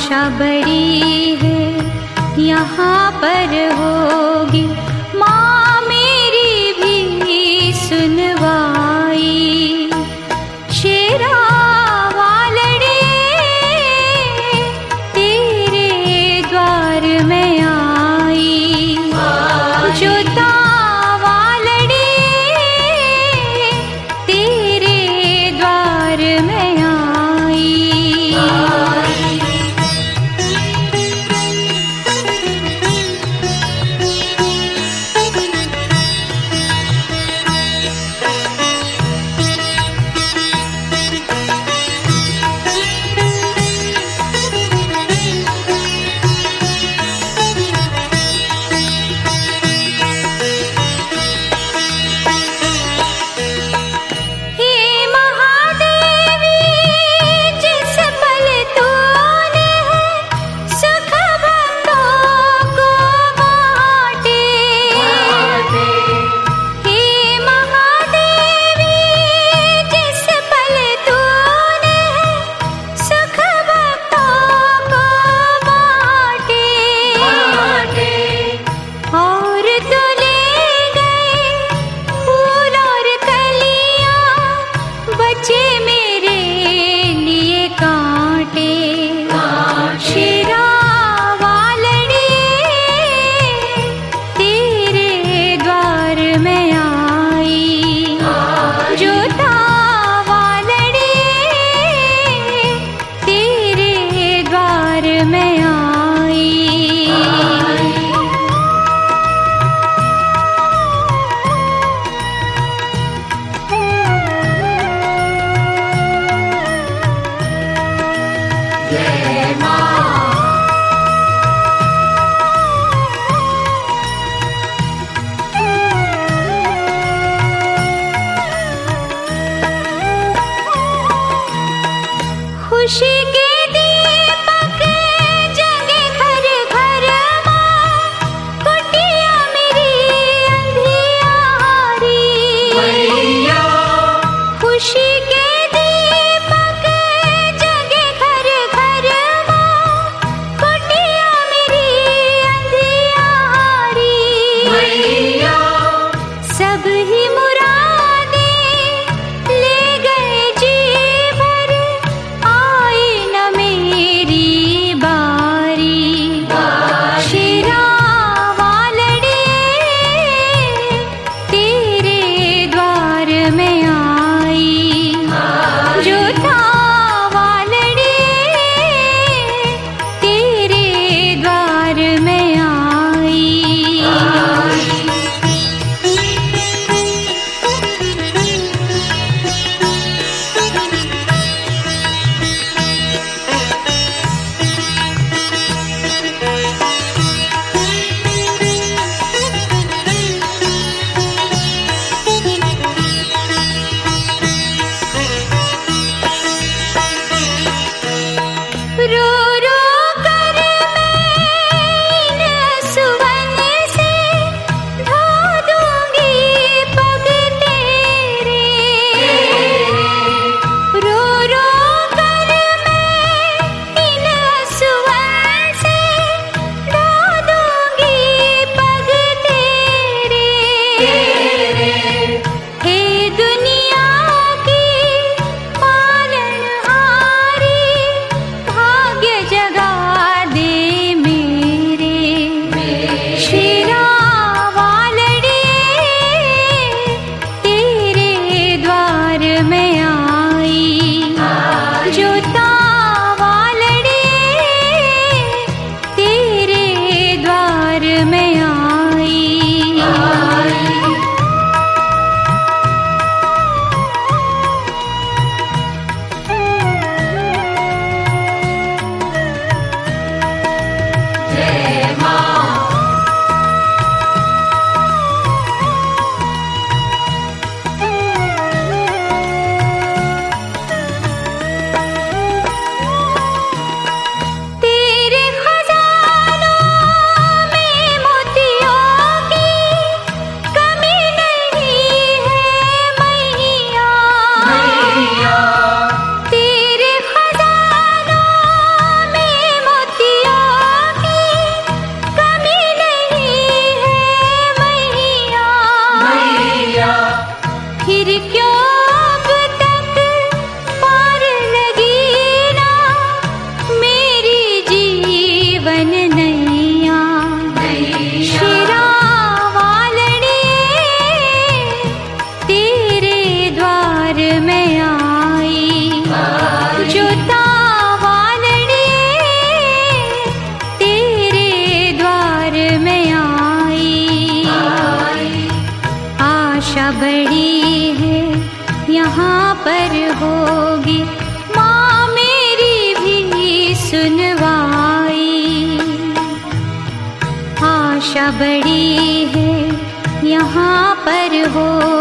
आशा बड़ी है यहाँ पर होगी माँ मेरी भी सुनवाई। शेरा वालड़े तेरे द्वार में आई, जोता वालड़े तेरे द्वार में आई। खुशी के दीपक जगे घर घर माँ, कुटिया मेरी अंधियारी। खुशी के दीपक जगे घर घर माँ, कुटिया मेरी अंधियारी। सब ही मुरादे ले गए जी भर, आई न मेरी बारी। शेरा वालड़े तेरे द्वार में आई, जोता वालड़े तेरे द्वार में आई। रो रो कर मैं इन सुवन से धो दूंगी पग तेरे। रो रो कर मैं इन सुवन से धो दूंगी पग तेरे। हे दुनिया की पालनहारी, भाग्य बड़ी है यहाँ पर हो